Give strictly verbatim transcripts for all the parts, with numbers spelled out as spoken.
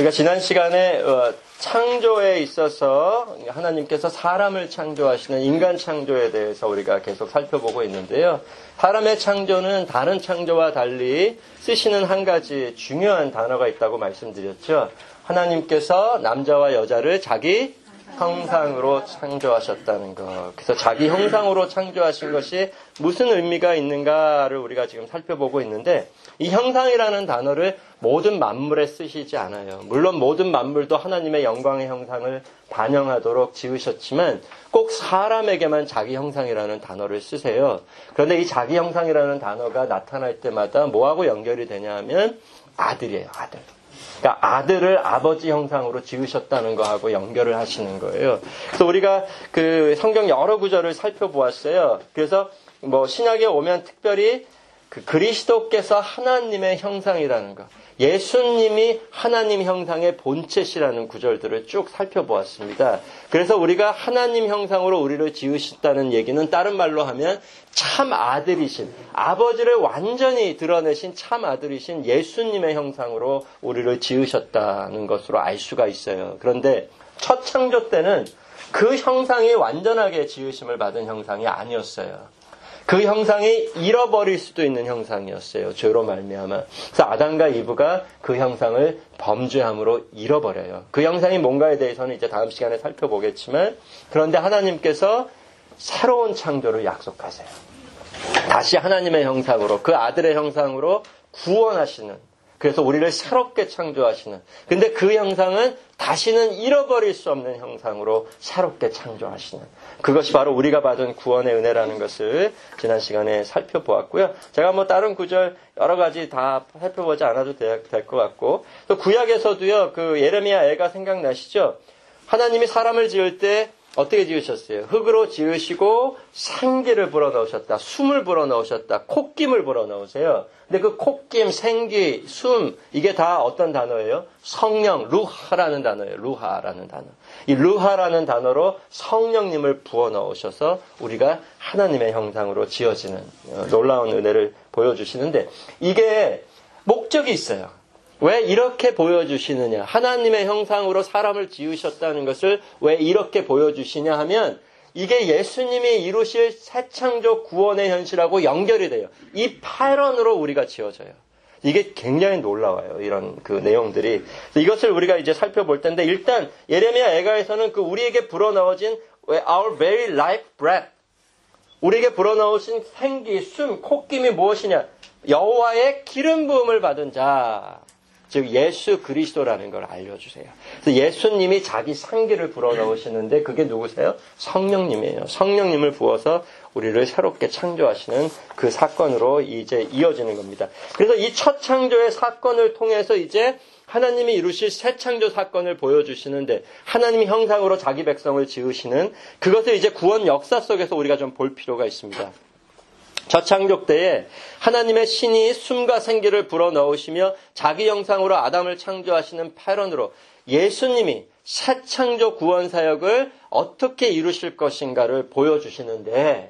우리가 지난 시간에 창조에 있어서 하나님께서 사람을 창조하시는 인간 창조에 대해서 우리가 계속 살펴보고 있는데요. 사람의 창조는 다른 창조와 달리 쓰시는 한 가지 중요한 단어가 있다고 말씀드렸죠. 하나님께서 남자와 여자를 자기 형상으로 창조하셨다는 것. 그래서 자기 형상으로 창조하신 것이 무슨 의미가 있는가를 우리가 지금 살펴보고 있는데, 이 형상이라는 단어를 모든 만물에 쓰시지 않아요. 물론 모든 만물도 하나님의 영광의 형상을 반영하도록 지으셨지만 꼭 사람에게만 자기 형상이라는 단어를 쓰세요. 그런데 이 자기 형상이라는 단어가 나타날 때마다 뭐하고 연결이 되냐 하면 아들이에요. 아들. 그러니까 아들을 아버지 형상으로 지으셨다는 거하고 연결을 하시는 거예요. 그래서 우리가 그 성경 여러 구절을 살펴보았어요. 그래서 뭐 신약에 오면 특별히 그 그리스도께서 하나님의 형상이라는 것, 예수님이 하나님 형상의 본체시라는 구절들을 쭉 살펴보았습니다. 그래서 우리가 하나님 형상으로 우리를 지으셨다는 얘기는 다른 말로 하면 참 아들이신, 아버지를 완전히 드러내신 참 아들이신 예수님의 형상으로 우리를 지으셨다는 것으로 알 수가 있어요. 그런데 첫 창조 때는 그 형상이 완전하게 지으심을 받은 형상이 아니었어요. 그 형상이 잃어버릴 수도 있는 형상이었어요. 죄로 말미암아. 그래서 아담과 이브가 그 형상을 범죄함으로 잃어버려요. 그 형상이 뭔가에 대해서는 이제 다음 시간에 살펴보겠지만, 그런데 하나님께서 새로운 창조를 약속하세요. 다시 하나님의 형상으로, 그 아들의 형상으로 구원하시는, 그래서 우리를 새롭게 창조하시는, 근데 그 형상은 다시는 잃어버릴 수 없는 형상으로 새롭게 창조하시는, 그것이 바로 우리가 받은 구원의 은혜라는 것을 지난 시간에 살펴보았고요. 제가 뭐 다른 구절 여러 가지 다 살펴보지 않아도 될 것 같고, 또 구약에서도요, 그 예레미야 애가 생각나시죠? 하나님이 사람을 지을 때 어떻게 지으셨어요? 흙으로 지으시고 생기를 불어넣으셨다. 숨을 불어넣으셨다. 콧김을 불어넣으세요. 근데 그 콧김, 생기, 숨, 이게 다 어떤 단어예요? 성령, 루하라는 단어예요. 루하라는 단어. 이 루하라는 단어로 성령님을 부어넣으셔서 우리가 하나님의 형상으로 지어지는 놀라운 은혜를 보여주시는데, 이게 목적이 있어요. 왜 이렇게 보여주시느냐? 하나님의 형상으로 사람을 지으셨다는 것을 왜 이렇게 보여주시냐 하면, 이게 예수님이 이루실 새 창조 구원의 현실하고 연결이 돼요. 이 패런으로 우리가 지어져요. 이게 굉장히 놀라워요. 이런 그 내용들이. 이것을 우리가 이제 살펴볼 텐데, 일단 예레미야 애가에서는 그 우리에게 불어넣어진 our very life breath, 우리에게 불어넣으신 생기, 숨, 콧김이 무엇이냐? 여호와의 기름 부음을 받은 자, 즉 예수 그리스도라는 걸 알려주세요. 그래서 예수님이 자기 생기를 불어넣으시는데 그게 누구세요? 성령님이에요. 성령님을 부어서 우리를 새롭게 창조하시는 그 사건으로 이제 이어지는 겁니다. 그래서 이 첫 창조의 사건을 통해서 이제 하나님이 이루실 새 창조 사건을 보여주시는데, 하나님이 형상으로 자기 백성을 지으시는 그것을 이제 구원 역사 속에서 우리가 좀 볼 필요가 있습니다. 첫 창조 때에 하나님의 신이 숨과 생기를 불어넣으시며 자기 형상으로 아담을 창조하시는 패런으로 예수님이 새 창조 구원 사역을 어떻게 이루실 것인가를 보여주시는데,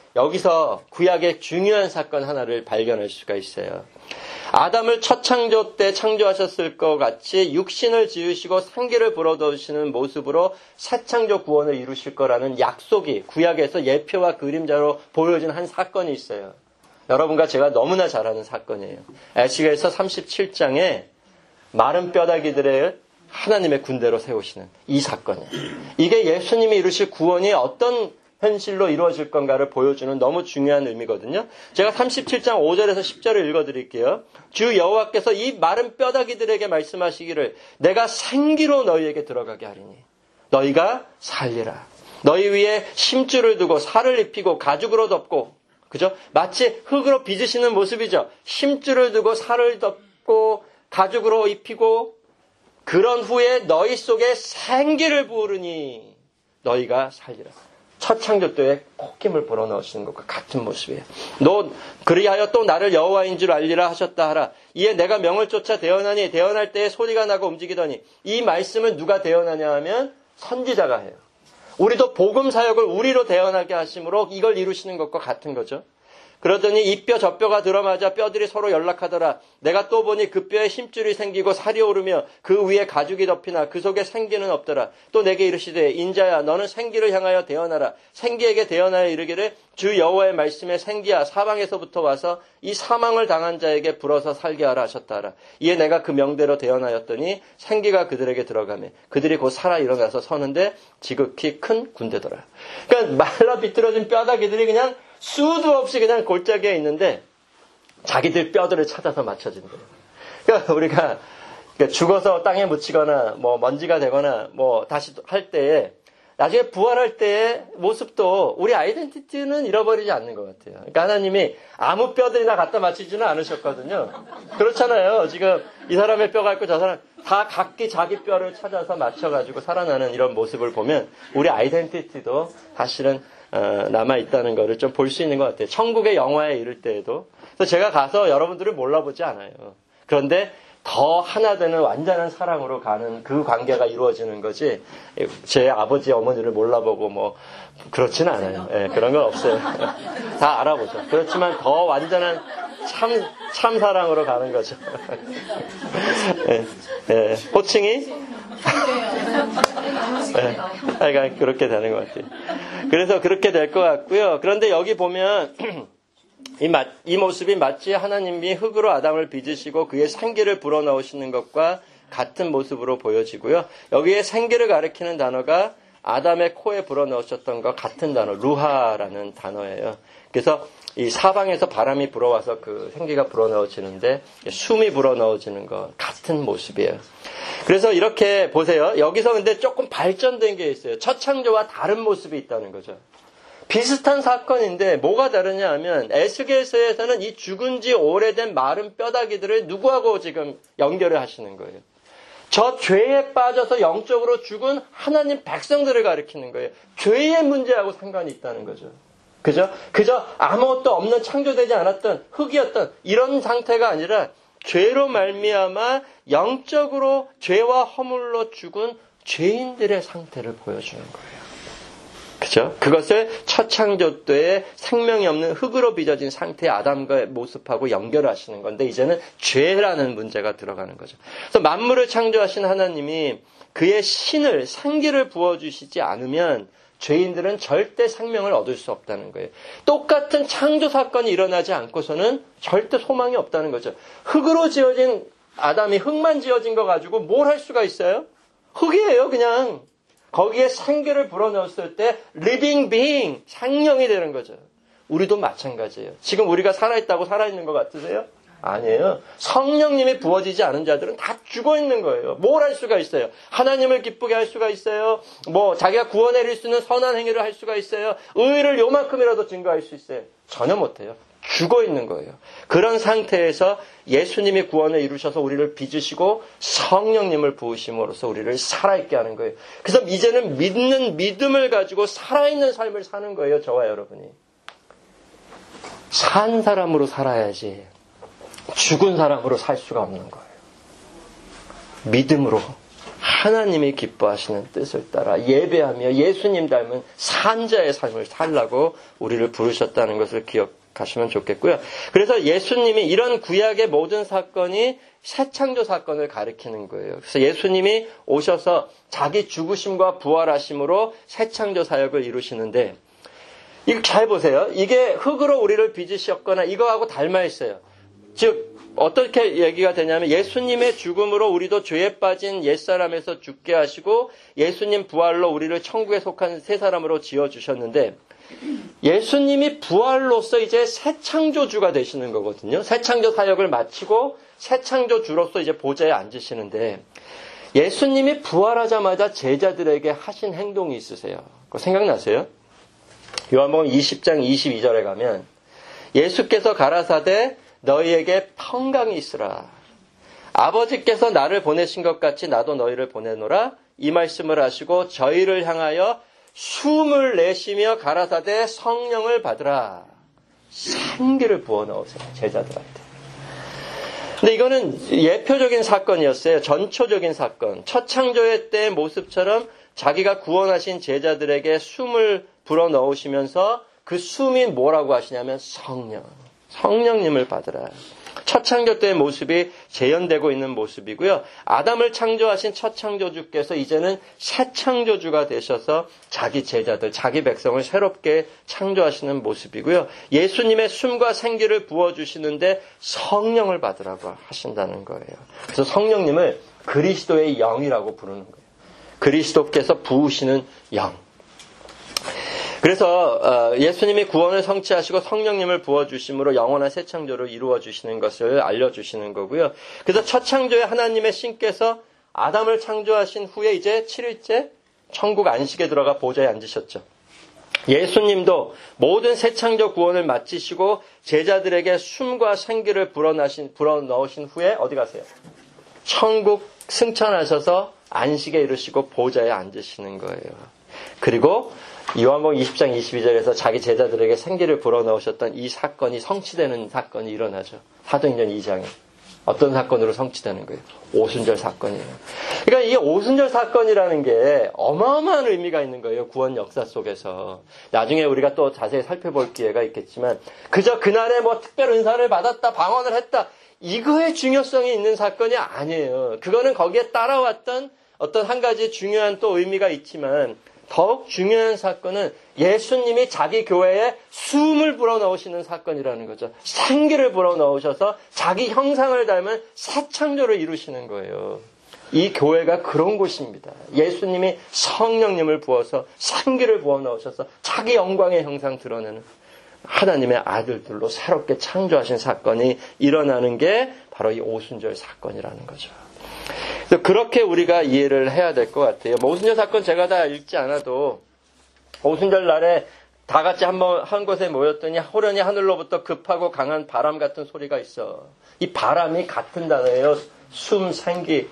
여기서 구약의 중요한 사건 하나를 발견할 수가 있어요. 아담을 첫 창조 때 창조하셨을 것 같이 육신을 지으시고 생기를 불어넣으시는 모습으로 새 창조 구원을 이루실 거라는 약속이 구약에서 예표와 그림자로 보여진 한 사건이 있어요. 여러분과 제가 너무나 잘 아는 사건이에요. 에스겔서 삼십칠 장에 마른 뼈다귀들을 하나님의 군대로 세우시는 이 사건이에요. 이게 예수님이 이루실 구원이 어떤 현실로 이루어질 건가를 보여주는 너무 중요한 의미거든요. 제가 삼십칠 장 오 절에서 십 절을 읽어드릴게요. 주 여호와께서 이 마른 뼈다귀들에게 말씀하시기를, 내가 생기로 너희에게 들어가게 하리니 너희가 살리라. 너희 위에 심줄을 두고 살을 입히고 가죽으로 덮고, 그죠? 마치 흙으로 빚으시는 모습이죠. 심줄을 두고 살을 덮고 가죽으로 입히고, 그런 후에 너희 속에 생기를 부으르니 너희가 살리라. 첫 창조 때에 콧김을 불어넣으시는 것과 같은 모습이에요. 너 그리하여 또 나를 여호와인 줄 알리라 하셨다 하라. 이에 내가 명을 쫓아 대언하니 대언할 때에 소리가 나고 움직이더니, 이 말씀을 누가 대언하냐 하면 선지자가 해요. 우리도 복음 사역을 우리로 대언하게 하심으로 이걸 이루시는 것과 같은 거죠. 그러더니 이 뼈 저 뼈가 들어맞아 뼈들이 서로 연락하더라. 내가 또 보니 그 뼈에 힘줄이 생기고 살이 오르며 그 위에 가죽이 덮이나 그 속에 생기는 없더라. 또 내게 이르시되 인자야 너는 생기를 향하여 대언하라. 생기에게 대언하여 이르기를 주 여호와의 말씀에 생기야 사방에서부터 와서 이 사망을 당한 자에게 불어서 살게 하라 하셨다 하라. 이에 내가 그 명대로 대언하였더니 생기가 그들에게 들어가매 그들이 곧 살아 일어나서 서는데 지극히 큰 군대더라. 그러니까 말라 비틀어진 뼈다귀들이 그냥 수도 없이 그냥 골짜기에 있는데 자기들 뼈들을 찾아서 맞춰진대요. 그러니까 우리가 죽어서 땅에 묻히거나 뭐 먼지가 되거나 뭐 다시 할 때에 나중에 부활할 때의 모습도 우리 아이덴티티는 잃어버리지 않는 것 같아요. 그러니까 하나님이 아무 뼈들이나 갖다 맞추지는 않으셨거든요. 그렇잖아요. 지금 이 사람의 뼈가 있고 저 사람 다 각기 자기 뼈를 찾아서 맞춰가지고 살아나는 이런 모습을 보면 우리 아이덴티티도 사실은 어, 남아있다는 것을 좀 볼 수 있는 것 같아요. 천국의 영화에 이를 때에도. 그래서 제가 가서 여러분들을 몰라보지 않아요. 그런데 더 하나 되는 완전한 사랑으로 가는 그 관계가 이루어지는 거지 제 아버지 어머니를 몰라보고 뭐 그렇지는 않아요. 예, 그런 건 없어요. 다 알아보죠. 그렇지만 더 완전한 참, 참 사랑으로 가는 거죠. 예, 예, 호칭이? 예, 그러니까 그렇게 되는 것 같아요. 그래서 그렇게 될 것 같고요. 그런데 여기 보면 이, 마, 이 모습이 마치 하나님이 흙으로 아담을 빚으시고 그의 생기를 불어넣으시는 것과 같은 모습으로 보여지고요. 여기에 생기를 가리키는 단어가 아담의 코에 불어넣으셨던 것 같은 단어, 루하라는 단어예요. 그래서 이 사방에서 바람이 불어와서 그 생기가 불어넣어지는데 숨이 불어넣어지는 것 같은 모습이에요. 그래서 이렇게 보세요. 여기서 근데 조금 발전된 게 있어요. 첫 창조와 다른 모습이 있다는 거죠. 비슷한 사건인데 뭐가 다르냐 하면 에스겔서에서는 이 죽은 지 오래된 마른 뼈다귀들을 누구하고 지금 연결을 하시는 거예요. 저 죄에 빠져서 영적으로 죽은 하나님 백성들을 가리키는 거예요. 죄의 문제하고 상관이 있다는 거죠. 그죠? 그저 아무것도 없는 창조되지 않았던 흙이었던 이런 상태가 아니라 죄로 말미암아 영적으로 죄와 허물로 죽은 죄인들의 상태를 보여주는 거예요. 그죠? 그것을 첫 창조 때에 생명이 없는 흙으로 빚어진 상태의 아담과의 모습하고 연결하시는 건데 이제는 죄라는 문제가 들어가는 거죠. 그래서 만물을 창조하신 하나님이 그의 신을 생기를 부어주시지 않으면 죄인들은 절대 생명을 얻을 수 없다는 거예요. 똑같은 창조 사건이 일어나지 않고서는 절대 소망이 없다는 거죠. 흙으로 지어진 아담이 흙만 지어진 거 가지고 뭘 할 수가 있어요? 흙이에요, 그냥. 거기에 생기를 불어넣었을 때 living being, 생명이 되는 거죠. 우리도 마찬가지예요. 지금 우리가 살아있다고 살아있는 것 같으세요? 아니에요. 성령님이 부어지지 않은 자들은 다 죽어있는 거예요. 뭘 할 수가 있어요? 하나님을 기쁘게 할 수가 있어요. 뭐 자기가 구원해낼 수 있는 선한 행위를 할 수가 있어요. 의를 요만큼이라도 증거할 수 있어요. 전혀 못해요. 죽어있는 거예요. 그런 상태에서 예수님이 구원을 이루셔서 우리를 빚으시고 성령님을 부으심으로써 우리를 살아있게 하는 거예요. 그래서 이제는 믿는 믿음을 가지고 살아있는 삶을 사는 거예요. 저와 여러분이. 산 사람으로 살아야지 죽은 사람으로 살 수가 없는 거예요. 믿음으로 하나님이 기뻐하시는 뜻을 따라 예배하며 예수님 닮은 산자의 삶을 살라고 우리를 부르셨다는 것을 기억하시면 좋겠고요. 그래서 예수님이 이런 구약의 모든 사건이 새 창조 사건을 가리키는 거예요. 그래서 예수님이 오셔서 자기 죽으심과 부활하심으로 새 창조 사역을 이루시는데 이거 잘 보세요. 이게 흙으로 우리를 빚으셨거나 이거하고 닮아 있어요. 즉 어떻게 얘기가 되냐면 예수님의 죽음으로 우리도 죄에 빠진 옛사람에서 죽게 하시고 예수님 부활로 우리를 천국에 속한 새 사람으로 지어주셨는데 예수님이 부활로서 이제 새 창조주가 되시는 거거든요. 새 창조 사역을 마치고 새 창조주로서 이제 보좌에 앉으시는데 예수님이 부활하자마자 제자들에게 하신 행동이 있으세요. 그거 생각나세요? 요한복음 이십 장 이십이 절에 가면 예수께서 가라사대 너희에게 평강이 있으라. 아버지께서 나를 보내신 것 같이 나도 너희를 보내노라. 이 말씀을 하시고 저희를 향하여 숨을 내쉬며 가라사대 성령을 받으라. 생기를 부어 넣으세요. 제자들한테. 근데 이거는 예표적인 사건이었어요. 전초적인 사건. 첫 창조의 때의 모습처럼 자기가 구원하신 제자들에게 숨을 불어 넣으시면서 그 숨이 뭐라고 하시냐면 성령. 성령님을 받으라. 첫 창조 때의 모습이 재현되고 있는 모습이고요. 아담을 창조하신 첫 창조주께서 이제는 새 창조주가 되셔서 자기 제자들, 자기 백성을 새롭게 창조하시는 모습이고요. 예수님의 숨과 생기를 부어주시는데 성령을 받으라고 하신다는 거예요. 그래서 성령님을 그리스도의 영이라고 부르는 거예요. 그리스도께서 부으시는 영. 그래서 예수님이 구원을 성취하시고 성령님을 부어주심으로 영원한 새 창조를 이루어주시는 것을 알려주시는 거고요. 그래서 첫 창조의 하나님의 신께서 아담을 창조하신 후에 이제 칠 일째 천국 안식에 들어가 보좌에 앉으셨죠. 예수님도 모든 새 창조 구원을 마치시고 제자들에게 숨과 생기를 불어넣으신, 불어넣으신 후에 어디 가세요? 천국 승천하셔서 안식에 이르시고 보좌에 앉으시는 거예요. 그리고 요한복음 이십 장 이십이 절에서 자기 제자들에게 생기를 불어넣으셨던 이 사건이 성취되는 사건이 일어나죠. 사도행전 이 장에. 어떤 사건으로 성취되는 거예요? 오순절 사건이에요. 그러니까 이 오순절 사건이라는 게 어마어마한 의미가 있는 거예요. 구원 역사 속에서. 나중에 우리가 또 자세히 살펴볼 기회가 있겠지만 그저 그날에 뭐 특별 은사를 받았다, 방언을 했다. 이거의 중요성이 있는 사건이 아니에요. 그거는 거기에 따라왔던 어떤 한 가지 중요한 또 의미가 있지만 더욱 중요한 사건은 예수님이 자기 교회에 숨을 불어넣으시는 사건이라는 거죠. 생기를 불어넣으셔서 자기 형상을 닮은 새 창조를 이루시는 거예요. 이 교회가 그런 곳입니다. 예수님이 성령님을 부어서 생기를 부어넣으셔서 자기 영광의 형상 드러내는 하나님의 아들들로 새롭게 창조하신 사건이 일어나는 게 바로 이 오순절 사건이라는 거죠. 그렇게 우리가 이해를 해야 될 것 같아요. 뭐 오순절 사건 제가 다 읽지 않아도 오순절 날에 다 같이 한번 한 곳에 모였더니 호련히 하늘로부터 급하고 강한 바람 같은 소리가 있어. 이 바람이 같은 단어예요. 숨, 생기.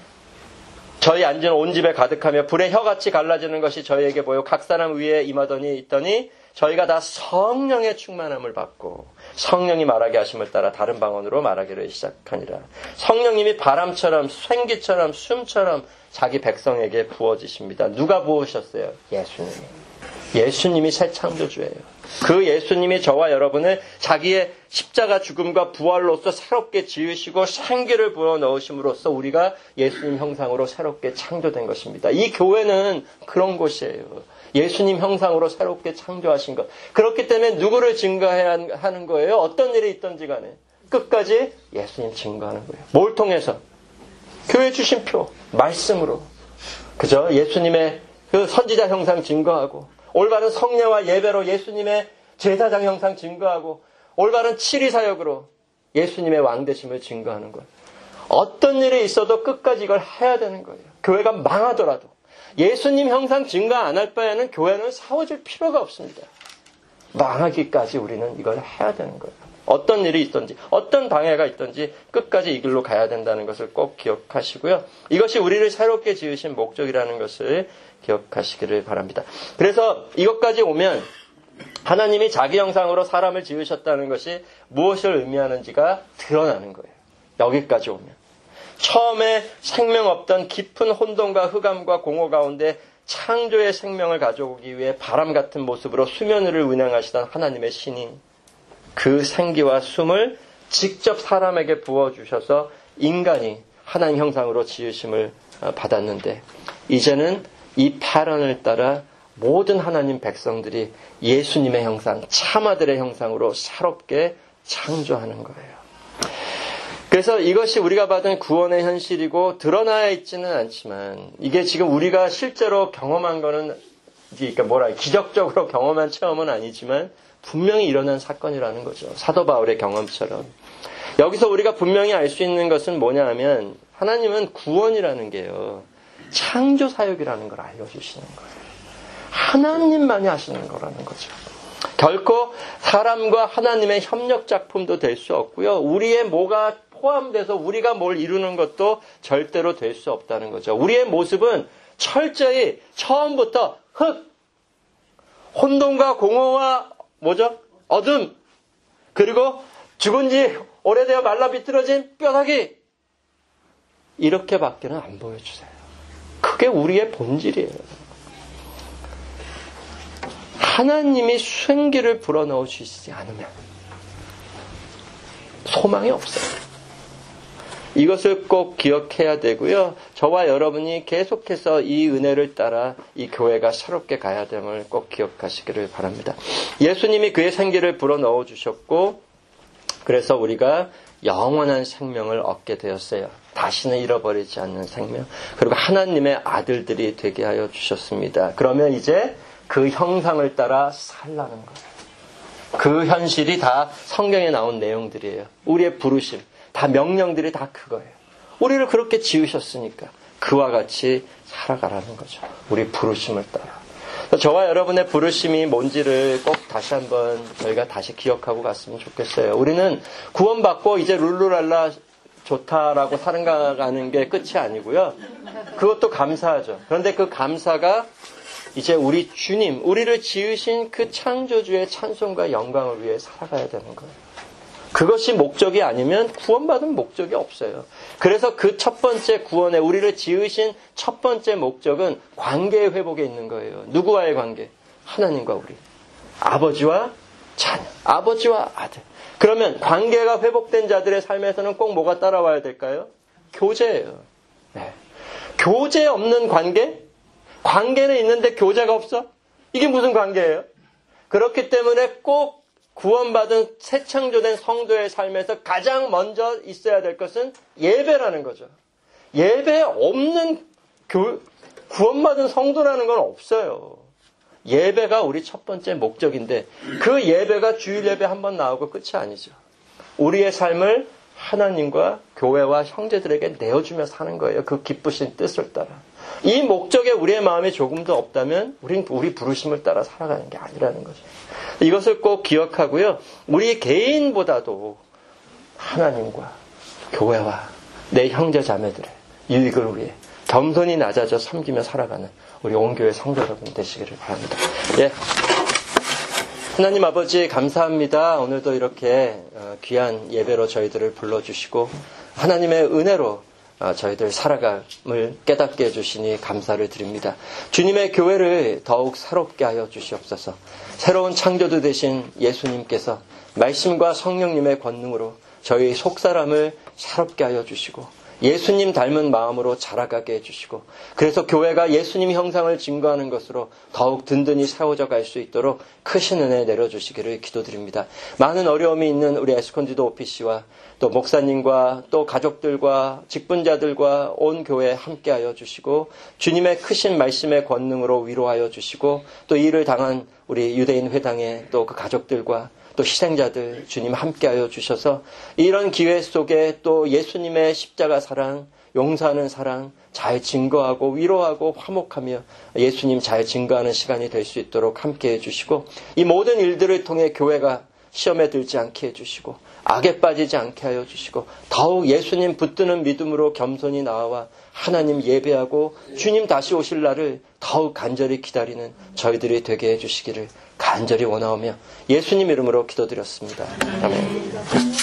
저희 앉은 온 집에 가득하며 불의 혀같이 갈라지는 것이 저희에게 보여 각 사람 위에 임하더니 있더니 저희가 다 성령의 충만함을 받고 성령이 말하게 하심을 따라 다른 방언으로 말하기를 시작하니라. 성령님이 바람처럼 생기처럼 숨처럼 자기 백성에게 부어지십니다. 누가 부으셨어요? 예수님이. 예수님이 새 창조주예요. 그 예수님이 저와 여러분을 자기의 십자가 죽음과 부활로서 새롭게 지으시고 생기를 불어넣으심으로써 우리가 예수님 형상으로 새롭게 창조된 것입니다. 이 교회는 그런 곳이에요. 예수님 형상으로 새롭게 창조하신 것. 그렇기 때문에 누구를 증거해야 하는 거예요? 어떤 일이 있든지 간에. 끝까지 예수님 증거하는 거예요. 뭘 통해서? 교회 주신 표, 말씀으로. 그죠? 예수님의 그 선지자 형상 증거하고, 올바른 성례와 예배로 예수님의 제사장 형상 증거하고, 올바른 칠위 사역으로 예수님의 왕되심을 증거하는 거예요. 어떤 일이 있어도 끝까지 이걸 해야 되는 거예요. 교회가 망하더라도. 예수님 형상 증거 안 할 바에는 교회는 세워질 필요가 없습니다. 망하기까지 우리는 이걸 해야 되는 거예요. 어떤 일이 있든지 어떤 방해가 있든지 끝까지 이 길로 가야 된다는 것을 꼭 기억하시고요. 이것이 우리를 새롭게 지으신 목적이라는 것을 기억하시기를 바랍니다. 그래서 이것까지 오면 하나님이 자기 형상으로 사람을 지으셨다는 것이 무엇을 의미하는지가 드러나는 거예요. 여기까지 오면. 처음에 생명 없던 깊은 혼돈과 흑암과 공허 가운데 창조의 생명을 가져오기 위해 바람 같은 모습으로 수면 위를 운행하시던 하나님의 신이 그 생기와 숨을 직접 사람에게 부어주셔서 인간이 하나님 형상으로 지으심을 받았는데 이제는 이 패런을 따라 모든 하나님 백성들이 예수님의 형상, 참아들의 형상으로 새롭게 창조하는 거예요. 그래서 이것이 우리가 받은 구원의 현실이고 드러나야 있지는 않지만 이게 지금 우리가 실제로 경험한 거는 그러니까 뭐라 기적적으로 경험한 체험은 아니지만 분명히 일어난 사건이라는 거죠. 사도 바울의 경험처럼. 여기서 우리가 분명히 알 수 있는 것은 뭐냐 하면 하나님은 구원이라는 게요. 창조 사역이라는 걸 알려주시는 거예요. 하나님만이 하시는 거라는 거죠. 결코 사람과 하나님의 협력 작품도 될 수 없고요. 우리의 뭐가 포함돼서 우리가 뭘 이루는 것도 절대로 될 수 없다는 거죠. 우리의 모습은 철저히 처음부터 흙, 혼돈과 공허와 뭐죠? 어둠, 그리고 죽은 지 오래되어 말라 비틀어진 뼈다귀 이렇게밖에는 안 보여주세요. 그게 우리의 본질이에요. 하나님이 생기를 불어넣어 주시지 않으면 소망이 없어요. 이것을 꼭 기억해야 되고요. 저와 여러분이 계속해서 이 은혜를 따라 이 교회가 새롭게 가야 됨을 꼭 기억하시기를 바랍니다. 예수님이 그의 생기를 불어넣어 주셨고 그래서 우리가 영원한 생명을 얻게 되었어요. 다시는 잃어버리지 않는 생명. 그리고 하나님의 아들들이 되게 하여 주셨습니다. 그러면 이제 그 형상을 따라 살라는 거예요. 그 현실이 다 성경에 나온 내용들이에요. 우리의 부르심, 다 명령들이 다 그거예요. 우리를 그렇게 지으셨으니까 그와 같이 살아가라는 거죠. 우리 부르심을 따라. 저와 여러분의 부르심이 뭔지를 꼭 다시 한번 저희가 다시 기억하고 갔으면 좋겠어요. 우리는 구원받고 이제 룰루랄라 좋다라고 살아가는 게 끝이 아니고요. 그것도 감사하죠. 그런데 그 감사가 이제 우리 주님, 우리를 지으신 그 창조주의 찬송과 영광을 위해 살아가야 되는 거예요. 그것이 목적이 아니면 구원받은 목적이 없어요. 그래서 그 첫 번째 구원에 우리를 지으신 첫 번째 목적은 관계의 회복에 있는 거예요. 누구와의 관계? 하나님과 우리. 아버지와 자녀, 아버지와 아들. 그러면 관계가 회복된 자들의 삶에서는 꼭 뭐가 따라와야 될까요? 교제예요. 네. 교제 없는 관계? 관계는 있는데 교제가 없어? 이게 무슨 관계예요? 그렇기 때문에 꼭 구원받은 새 창조된 성도의 삶에서 가장 먼저 있어야 될 것은 예배라는 거죠. 예배 없는 교, 구원받은 성도라는 건 없어요. 예배가 우리 첫 번째 목적인데 그 예배가 주일 예배 한번 나오고 끝이 아니죠. 우리의 삶을 하나님과 교회와 형제들에게 내어주며 사는 거예요. 그 기쁘신 뜻을 따라. 이 목적에 우리의 마음이 조금 더 없다면 우린 우리 부르심을 따라 살아가는 게 아니라는 거죠. 이것을 꼭 기억하고요. 우리 개인보다도 하나님과 교회와 내 형제 자매들의 유익을 위해 겸손히 낮아져 섬기며 살아가는 우리 온 교회 성도 여러분 되시기를 바랍니다. 예. 하나님 아버지 감사합니다. 오늘도 이렇게 귀한 예배로 저희들을 불러주시고 하나님의 은혜로 저희들 살아감을 깨닫게 해주시니 감사를 드립니다. 주님의 교회를 더욱 새롭게 하여 주시옵소서. 새로운 창조주 되신 예수님께서 말씀과 성령님의 권능으로 저희 속사람을 새롭게 하여 주시고 예수님 닮은 마음으로 자라가게 해주시고 그래서 교회가 예수님 형상을 증거하는 것으로 더욱 든든히 세워져 갈 수 있도록 크신 은혜 내려주시기를 기도드립니다. 많은 어려움이 있는 우리 에스콘지도 오피씨와 또 목사님과 또 가족들과 직분자들과 온 교회 함께하여 주시고 주님의 크신 말씀의 권능으로 위로하여 주시고 또 이를 당한 우리 유대인 회당의 또 그 가족들과 또 희생자들 주님 함께하여 주셔서 이런 기회 속에 또 예수님의 십자가 사랑, 용서하는 사랑 잘 증거하고 위로하고 화목하며 예수님 잘 증거하는 시간이 될 수 있도록 함께해 주시고 이 모든 일들을 통해 교회가 시험에 들지 않게 해주시고 악에 빠지지 않게 하여 주시고 더욱 예수님 붙드는 믿음으로 겸손히 나와 하나님 예배하고 주님 다시 오실 날을 더욱 간절히 기다리는 저희들이 되게 해주시기를 간절히 원하오며 예수님 이름으로 기도드렸습니다. 아멘.